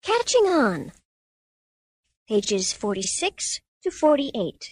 Catching on. Pages 46 to 48.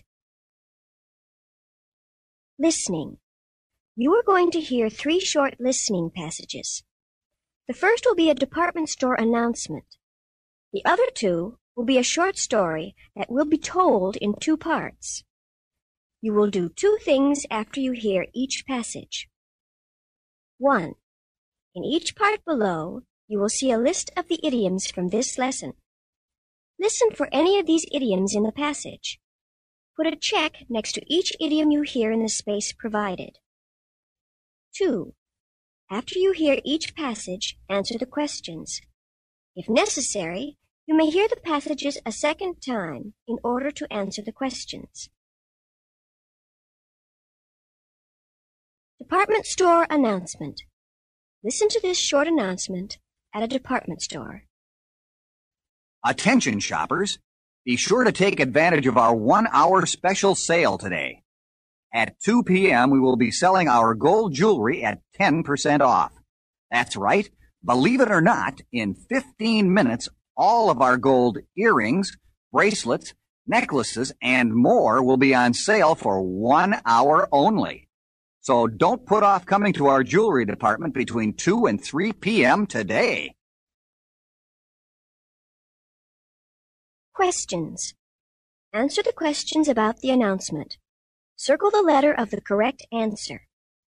Listening. You are going to hear 3 short listening passages. The first will be a department store announcement. The other 2 will be a short story that will be told in 2 parts. You will do 2 things after you hear each passage. 1. In each part below, you will see a list of the idioms from this lesson. Listen for any of these idioms in the passage. Put a check next to each idiom you hear in the space provided. 2. After you hear each passage, answer the questions. If necessary, you may hear the passages a second time in order to answer the questions. Department store announcement. Listen to this short announcement at a department store. Attention shoppers, be sure to take advantage of our 1-hour special sale today. At 2 p.m. we will be selling our gold jewelry at 10% off. That's right, believe it or not, in 15 minutes all of our gold earrings, bracelets, necklaces, and more will be on sale for 1 hour only. So don't put off coming to our jewelry department between 2 and 3 p.m. today. Questions. Answer the questions about the announcement. Circle the letter of the correct answer.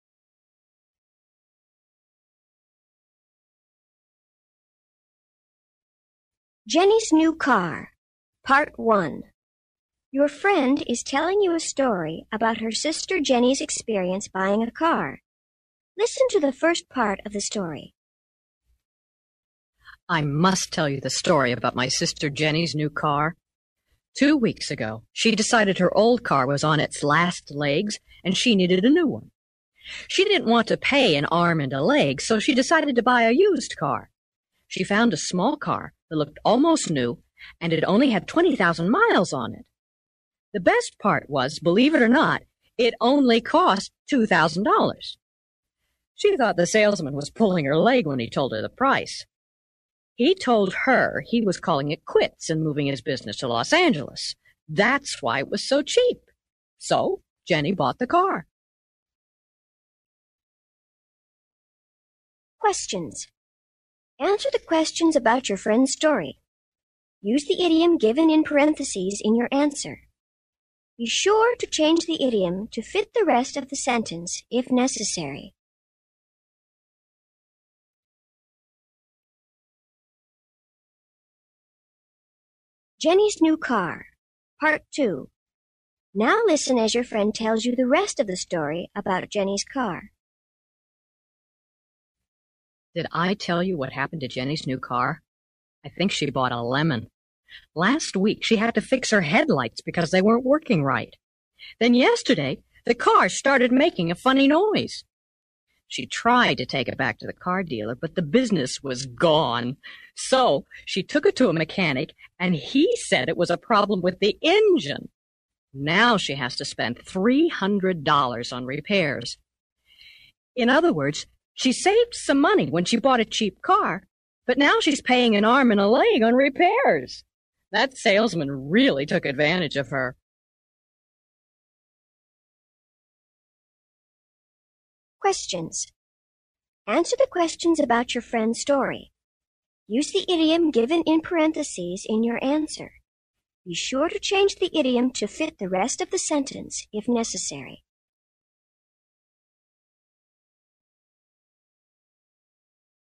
Jenny's new car, Part 1. Your friend is telling you a story about her sister Jenny's experience buying a car. Listen to the first part of the story. I must tell you the story about my sister Jenny's new car. 2 weeks ago, she decided her old car was on its last legs and she needed a new one. She didn't want to pay an arm and a leg, so she decided to buy a used car. She found a small car that looked almost new and it only had 20,000 miles on it. The best part was, believe it or not, it only cost $2,000. She thought the salesman was pulling her leg when he told her the price. He told her he was calling it quits and moving his business to Los Angeles. That's why it was so cheap. So Jenny bought the car. Questions. Answer the questions about your friend's story. Use the idiom given in parentheses in your answer. Be sure to change the idiom to fit the rest of the sentence if necessary. Jenny's new car, Part 2. Now listen as your friend tells you the rest of the story about Jenny's car. Did I tell you what happened to Jenny's new car? I think she bought a lemon. Last week, she had to fix her headlights because they weren't working right. Then yesterday, the car started making a funny noise. She tried to take it back to the car dealer, but the business was gone. So she took it to a mechanic, and he said it was a problem with the engine. Now she has to spend $300 on repairs. In other words, she saved some money when she bought a cheap car, but now she's paying an arm and a leg on repairs. That salesman really took advantage of her. Questions. Answer the questions about your friend's story. Use the idiom given in parentheses in your answer. Be sure to change the idiom to fit the rest of the sentence if necessary.